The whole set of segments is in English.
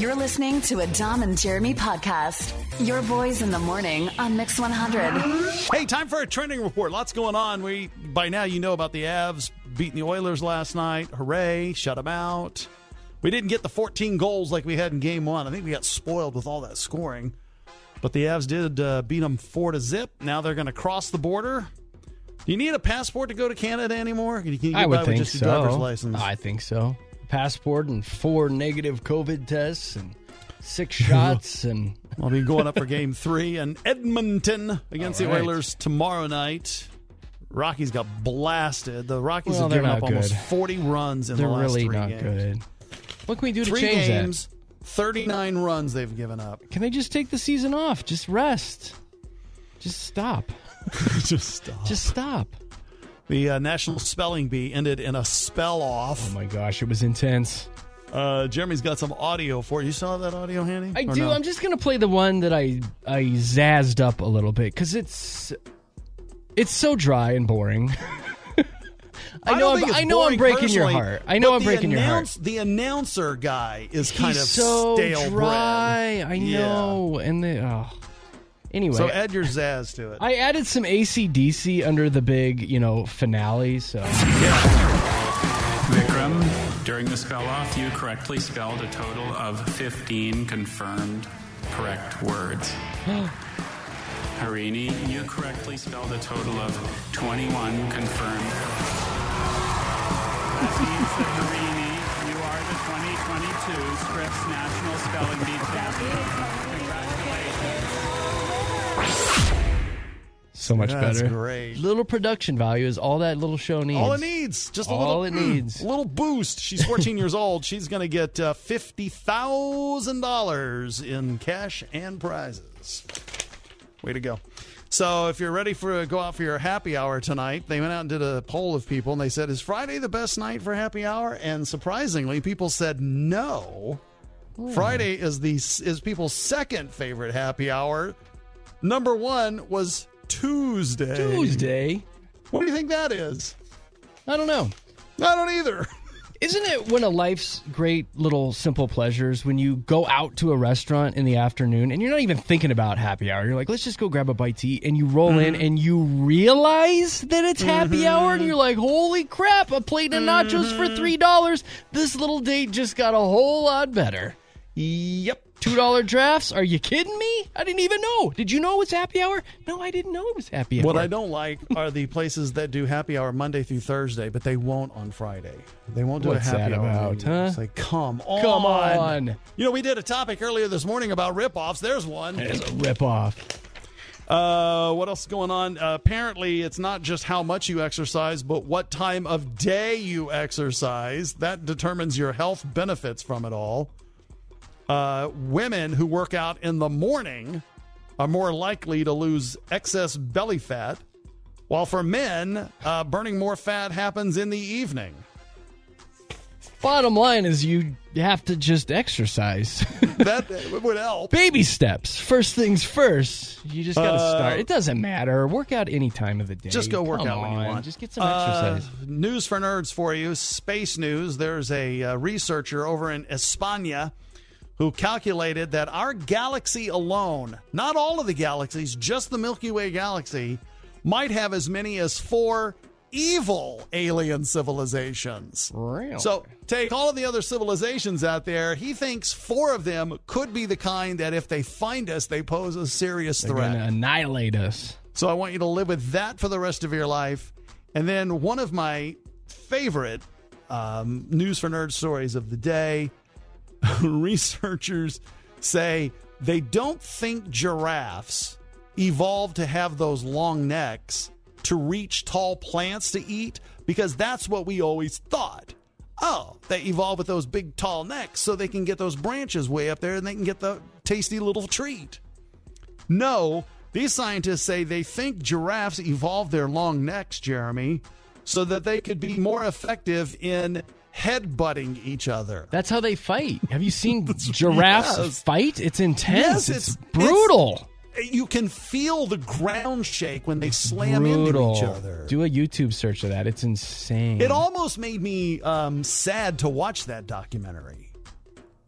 You're listening to a Dom and Jeremy podcast. Your boys in the morning on Mix 100. Hey, time for a trending report. Lots going on. By now, you know about the Avs beating the Oilers last night. Hooray, shut them out. We didn't get the 14 goals like we had in Game 1. I think we got spoiled with all that scoring. But the Avs did beat them 4-0. Now they're going to cross the border. Do you need a passport to go to Canada anymore? Can you get I would by think with just so. your driver's license? I think so. Passport and 4 negative COVID tests and 6 shots. And I'll be going up for Game 3 in Edmonton against the Oilers tomorrow night. Rockies got blasted. The Rockies have given up almost 40 runs in the last 3 games. They're really not good. What can we do to 3 change games, that? 39 runs they've given up. Can they just take the season off? Just rest. Just stop. Just stop. The National Spelling Bee ended in a spell off. Oh my gosh, it was intense. Jeremy's got some audio for you. You saw that audio handy? I do. No? I'm just going to play the one that I zazzed up a little bit because it's so dry and boring. I know I'm breaking your heart. I know I'm breaking your heart. The announcer guy is kind of so stale dry. bread. I know. And anyway. So add your zazz to it. I added some AC/DC under the big, finale. So. Vikram, during the spell-off, you correctly spelled a total of 15 confirmed correct words. Harini, you correctly spelled a total of 21 confirmed. That means that Harini, you are the 2022 Scripps National Spelling Bee champion. Congratulations. So much better. That's great. Little production value is all that little show needs. All it needs. Just a all little, it needs. A little boost. She's 14 years old. She's going to get $50,000 in cash and prizes. Way to go. So if you're ready to go out for your happy hour tonight, they went out and did a poll of people, and they said, is Friday the best night for happy hour? And surprisingly, people said no. Friday is people's second favorite happy hour. Number 1 was Tuesday. Tuesday? What do you think that is? I don't know. I don't either. Isn't it one of life's great little simple pleasures when you go out to a restaurant in the afternoon and you're not even thinking about happy hour? You're like, let's just go grab a bite to eat. And you roll in and you realize that it's happy hour. And you're like, holy crap, a plate of nachos for $3. This little date just got a whole lot better. Yep. $2 drafts? Are you kidding me? I didn't even know. Did you know it was happy hour? No, I didn't know it was happy hour. What I don't like are the places that do happy hour Monday through Thursday, but they won't on Friday. They won't do What's a happy that hour. about, huh? It's like, come on. Come on. We did a topic earlier this morning about ripoffs. There's one. There's a ripoff. What else is going on? Apparently, it's not just how much you exercise, but what time of day you exercise. That determines your health benefits from it all. Women who work out in the morning are more likely to lose excess belly fat, while for men, burning more fat happens in the evening. Bottom line is you have to just exercise. That would help. Baby steps. First things first. You just got to start. It doesn't matter. Work out any time of the day. Just go work out when you want. Just get some exercise. News for nerds for you. Space news. There's a researcher over in España who calculated that our galaxy alone, not all of the galaxies, just the Milky Way galaxy, might have as many as 4 evil alien civilizations. Really? So take all of the other civilizations out there. He thinks 4 of them could be the kind that if they find us, they pose a serious They're threat. going to annihilate us. So I want you to live with that for the rest of your life. And then one of my favorite news for nerd stories of the day. Researchers say they don't think giraffes evolved to have those long necks to reach tall plants to eat, because that's what we always thought. Oh, they evolved with those big tall necks so they can get those branches way up there and they can get the tasty little treat. No, these scientists say they think giraffes evolved their long necks, Jeremy, so that they could be more effective in headbutting each other. That's how they fight. Have you seen giraffes fight? It's intense. Yes, it's brutal. You can feel the ground shake when they slam into each other. Do a YouTube search of that. It's insane. It almost made me sad to watch that documentary.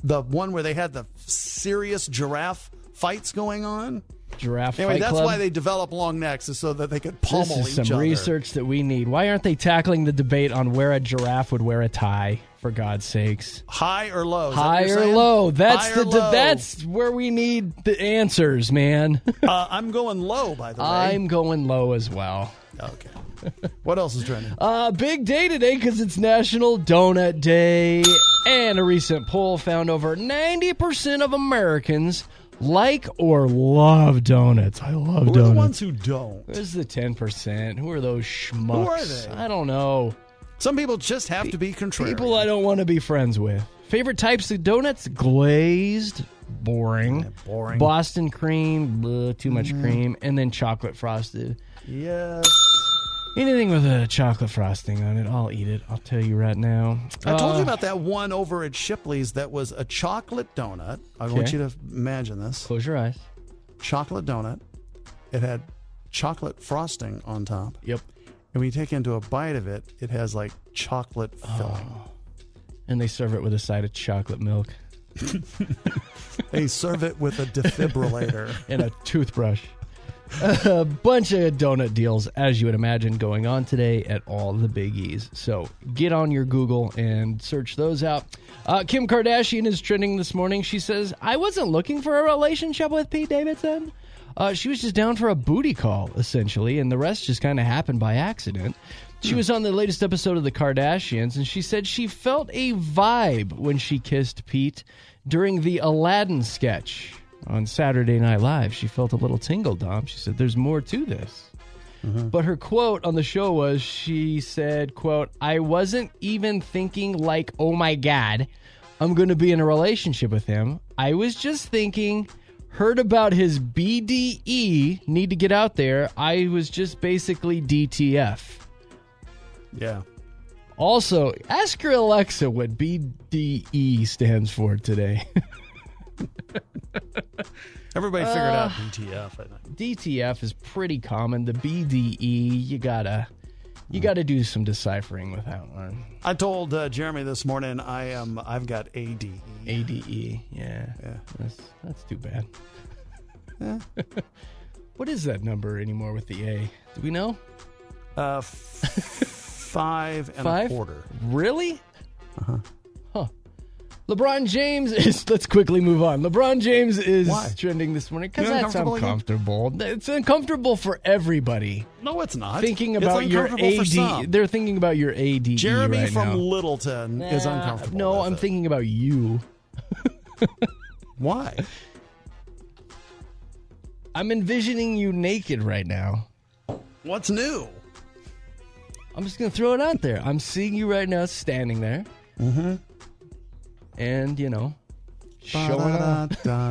the one where they had the serious giraffe fights going on. Giraffe Anyway, Fight that's Club. why they develop long necks, is so that they could pummel This is each some other. research that we need. Why aren't they tackling the debate on where a giraffe would wear a tie? For God's sakes, High or low? Is that what high you're or saying? low? That's High or low? that's where we need the answers, man. I'm going low, by the way. I'm going low as well. Okay. What else is trending? Big day today because it's National Donut Day, and a recent poll found over 90% of Americans like or love donuts. I love Who donuts. are the ones who don't? Where's the 10%? Who are those schmucks? Who are they? I don't know. Some people just have to be contrary. People I don't want to be friends with. Favorite types of donuts? Glazed, boring. Yeah, boring. Boston cream, bleh, too much cream. And then chocolate frosted. Yes. Anything with a chocolate frosting on it, I'll eat it. I'll tell you right now. I told you about that one over at Shipley's that was a chocolate donut. I want you to imagine this. Close your eyes. Chocolate donut. It had chocolate frosting on top. Yep. And when you take into a bite of it, it has like chocolate filling. And they serve it with a side of chocolate milk They serve it with a defibrillator. and a toothbrush. A bunch of donut deals, as you would imagine, going on today at all the biggies. So get on your Google and search those out. Kim Kardashian is trending this morning. She says, I wasn't looking for a relationship with Pete Davidson. She was just down for a booty call, essentially, and the rest just kind of happened by accident. She was on the latest episode of The Kardashians, and she said she felt a vibe when she kissed Pete during the Aladdin sketch on Saturday Night Live. She felt a little tingle, Dom. She said, there's more to this. But her quote on the show was, she said, quote, I wasn't even thinking like, oh my God, I'm going to be in a relationship with him. I was just thinking, heard about his BDE, need to get out there. I was just basically DTF. Yeah. Also, ask your Alexa what BDE stands for today. Everybody figured out DTF, I think. DTF is pretty common. The BDE, you gotta do some deciphering with that one. I told Jeremy this morning I've got ADE. ADE, yeah. That's too bad. What is that number anymore with the A? Do we know? 5 and a quarter. Really? Huh. LeBron James is, let's quickly move on. LeBron James is trending this morning because that's uncomfortable. It's uncomfortable for everybody. No, it's not. Thinking about your AD. They're thinking about your ADE Jeremy right from now. Littleton is uncomfortable. No, I'm thinking about you. Why? I'm envisioning you naked right now. What's new? I'm just going to throw it out there. I'm seeing you right now standing there. Mm-hmm. And, showing off.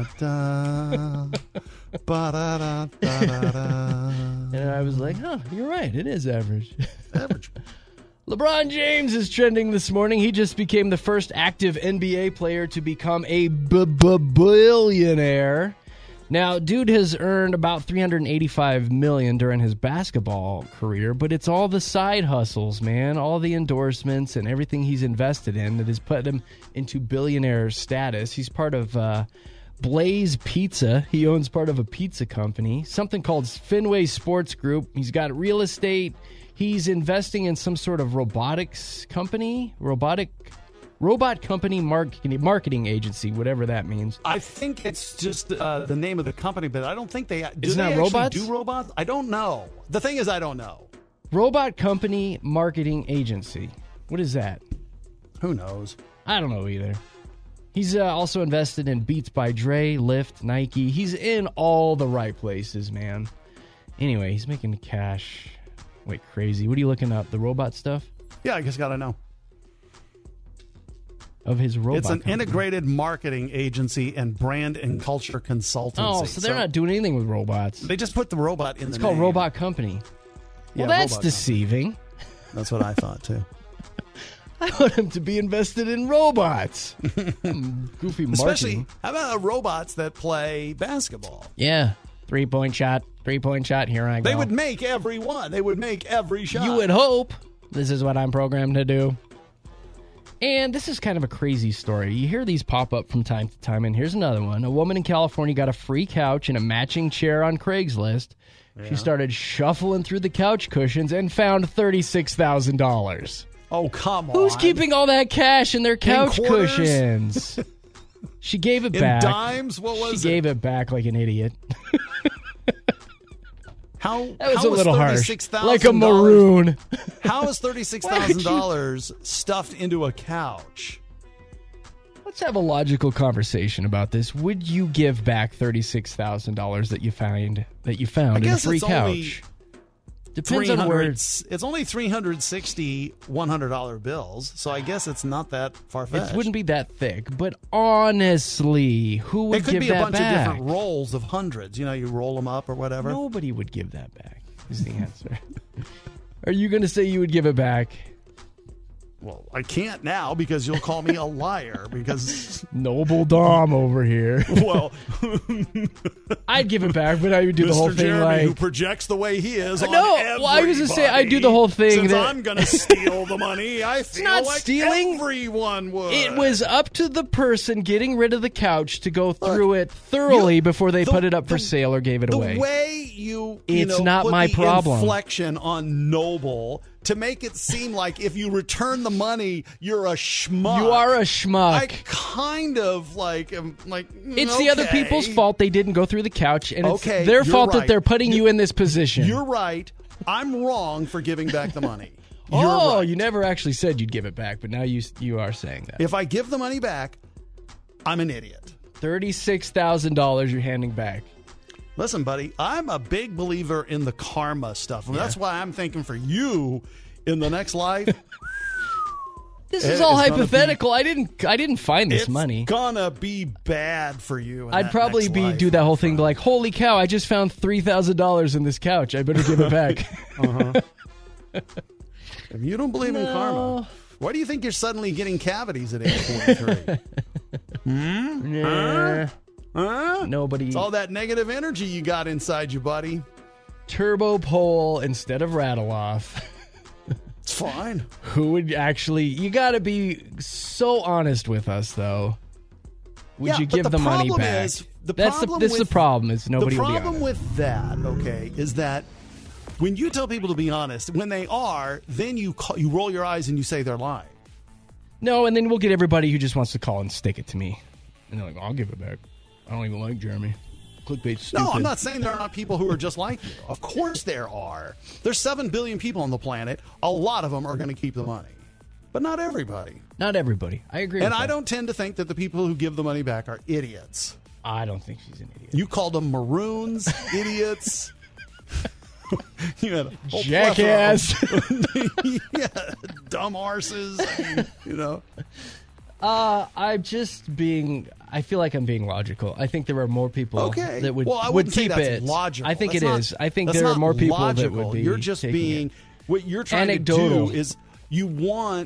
And I was like, you're right. It is average. Average. LeBron James is trending this morning. He just became the first active NBA player to become a billionaire. Now, dude has earned about $385 million during his basketball career, but it's all the side hustles, man, all the endorsements and everything he's invested in that has put him into billionaire status. He's part of Blaze Pizza. He owns part of a pizza company, something called Fenway Sports Group. He's got real estate. He's investing in some sort of robotics company, robot company marketing agency, whatever that means. I think it's just the name of the company, but I don't think they Isn't that robots? Do robots? I don't know. The thing is, I don't know. Robot company marketing agency. What is that? Who knows? I don't know either. He's also invested in Beats by Dre, Lyft, Nike. He's in all the right places, man. Anyway, he's making cash like crazy. What are you looking up? The robot stuff? Yeah, I just got to know. Of his robot It's an company. integrated marketing agency and brand and culture consultancy. Oh, so they're not doing anything with robots. They just put the robot in It's the called name. Robot Company. Yeah, Well, that's Robot deceiving. Company. That's what I thought, too. I want him to be invested in robots. Goofy marketing. Especially, how about robots that play basketball? Yeah. 3-point shot. 3-point shot. Here I go. They would make every one. They would make every shot. You would hope. This is what I'm programmed to do. And this is kind of a crazy story. You hear these pop up from time to time, and here's another one. A woman in California got a free couch and a matching chair on Craigslist. Yeah. She started shuffling through the couch cushions and found $36,000. Oh, come on. Who's keeping all that cash in their couch cushions? She gave it back. In dimes? What was it? She gave it back like an idiot. That was a little harsh. Like a $36,000 maroon. How is $36,000 stuffed into a couch? Let's have a logical conversation about this. Would you give back $36,000 that you found in a free couch? Depends on where it's only 360 $100 bills, so I guess it's not that far-fetched. It wouldn't be that thick, but honestly, who would give that back? It could be a bunch of different rolls of hundreds. You know, you roll them up or whatever. Nobody would give that back, is the answer. Are you going to say you would give it back? Well, I can't now because you'll call me a liar because... Noble Dom over here. Well... I'd give it back, but I would do the whole thing Jeremy, like... who projects the way he is on well, I was going to say, I'd do the whole thing Since I'm going to steal the money, I feel not like stealing. Everyone would. It was up to the person getting rid of the couch to go through it thoroughly before they put it up for sale or gave it away. The way you not put my the problem. inflection on noble... to make it seem like if you return the money, you're a schmuck. You are a schmuck. I kind of like... It's the other people's fault they didn't go through the couch, and it's Okay, their you're fault that right. they're putting you in this position. You're right. I'm wrong for giving back the money. You're right. right. You never actually said you'd give it back, but now you are saying that. If I give the money back, I'm an idiot. $36,000 you're handing back. Listen, buddy, I'm a big believer in the karma stuff. And that's why I'm thinking for you in the next life. This is all hypothetical. I didn't find this money. It's gonna be bad for you. I'd probably do that whole thing, be like, holy cow, I just found $3,000 in this couch. I better give it back. If you don't believe in karma, why do you think you're suddenly getting cavities at age 43? Nobody. It's all that negative energy you got inside you, buddy. Turbo pole instead of rattle off. It's fine. Who would actually... You got to be so honest with us, though. Would you give the money back? This is the problem. Is nobody will be honest. The problem with that, okay, is that when you tell people to be honest, when they are, then you roll your eyes and you say they're lying. No, and then we'll get everybody who just wants to call and stick it to me. And they're like, I'll give it back. I don't even like Jeremy. Clickbait's stupid. No, I'm not saying there are not people who are just like you. Of course there are. There's 7 billion people on the planet. A lot of them are going to keep the money. But not everybody. Not everybody. I agree And with I that. don't tend to think that the people who give the money back are idiots. I don't think she's an idiot. You called them maroons, idiots. You had a whole jackass. Yeah, dumb arses. I mean, you know. I'm just being... I feel like I'm being logical. I think there are more people that would, I would wouldn't keep say that's it. logical. I think that's it not, is. I think there are more people logical. that would be. You're just being... it. What you're trying Anecdotal. to do is you want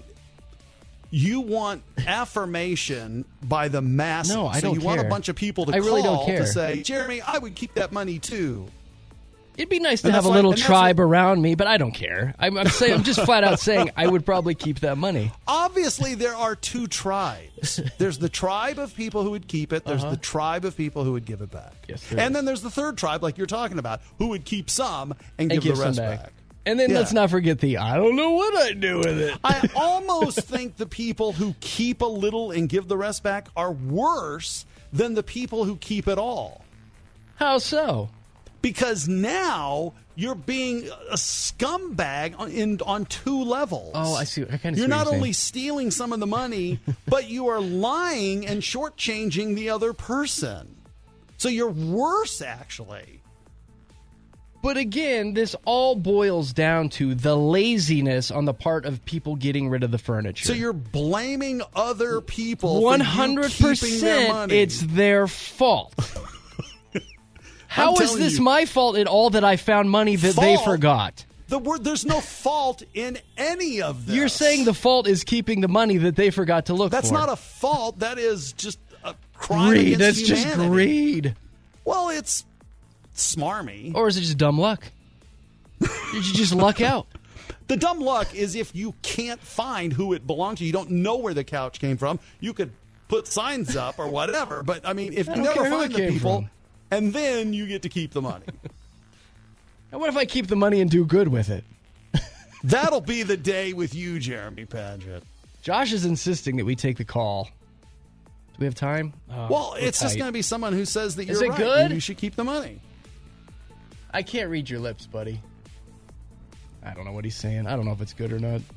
affirmation by the masses. No, I so don't you want a care. bunch of people to I really don't call care. to say, Jeremy, I would keep that money too. It'd be nice to And have a that's little like- and that's tribe around me, but I don't care. I'm just flat out saying I would probably keep that money. Obviously, there are 2 tribes. There's the tribe of people who would keep it. There's the tribe of people who would give it back. Yes, there and is. then there's the third tribe, like you're talking about, who would keep some and give the some rest back. back. And then Yeah. let's not forget I don't know what I'd do with it. I almost think the people who keep a little and give the rest back are worse than the people who keep it all. How so? Because now you're being a scumbag on 2 levels. Oh, I see. I kind of. You're not only stealing some of the money, but you are lying and shortchanging the other person. So you're worse, actually. But again, this all boils down to the laziness on the part of people getting rid of the furniture. So you're blaming other people for you keeping their 100%. money. It's their fault. How is telling this you. my fault at all that I found money that they Fault? forgot? There's no fault in any of this. You're saying the fault is keeping the money that they forgot to look That's for. not a fault. That is just a crime greed. against That's humanity. just greed. Well, it's smarmy. Or is it just dumb luck? Did you just luck out? The dumb luck is if you can't find who it belonged to. You don't know where the couch came from. You could put signs up or whatever. But, I mean, if you never find the people, and then you get to keep the money. And what if I keep the money and do good with it? That'll be the day with you, Jeremy Padgett. Josh is insisting that we take the call. Do we have time? Well, it's just going to be someone who says that you're Is it right. good? You should keep the money. I can't read your lips, buddy. I don't know what he's saying. I don't know if it's good or not.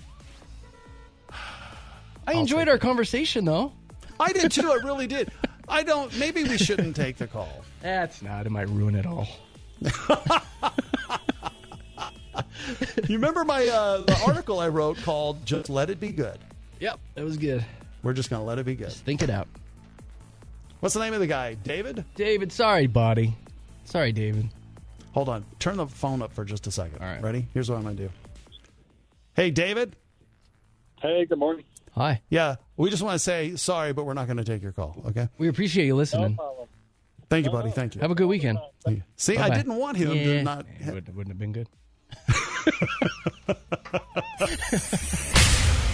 I enjoyed our conversation, though. I did, too. I really did. Maybe we shouldn't take the call. That's not. It might ruin it all. You remember the article I wrote called Just Let It Be Good? Yep, that was good. We're just going to let it be good. Just think it out. What's the name of the guy? David? David, sorry, buddy. Sorry, David. Hold on. Turn the phone up for just a second. All right. Ready? Here's what I'm going to do. Hey, David? Hey, good morning. Hi. Yeah, we just want to say sorry, but we're not going to take your call, okay? We appreciate you listening. Thank you, buddy. Thank you. Have a good weekend. See, Bye-bye. I didn't want him to not... It wouldn't have been good.